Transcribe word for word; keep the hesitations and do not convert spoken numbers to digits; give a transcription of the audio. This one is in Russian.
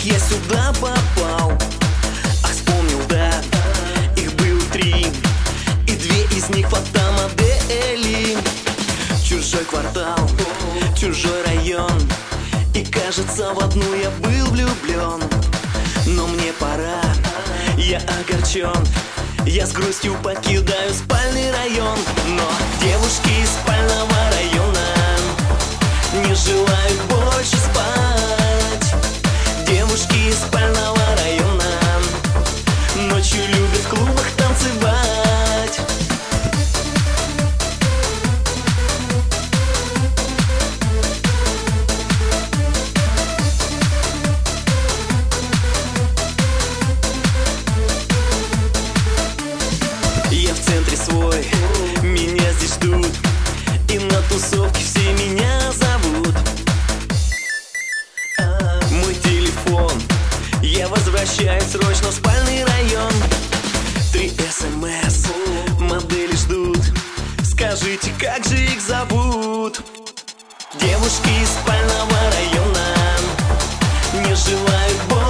я сюда попал? Ах, вспомнил, да, их было три, и две из них фотомодели. Чужой квартал, чужой район, и кажется, в одну я был влюблен. Но мне пора, я огорчен, я с грустью покидаю спальный район. Но девушки из спального района не желают больше спать. Девушки из спального района ночью любят в клубах танцевать. Я в центре свой, меня здесь ждут, и на тусовке все меня зовут. Мой телефон, я возвращаюсь срочно в спальный район. Три смс, модели ждут, скажите, как же их зовут? Девушки из спального района не желают больше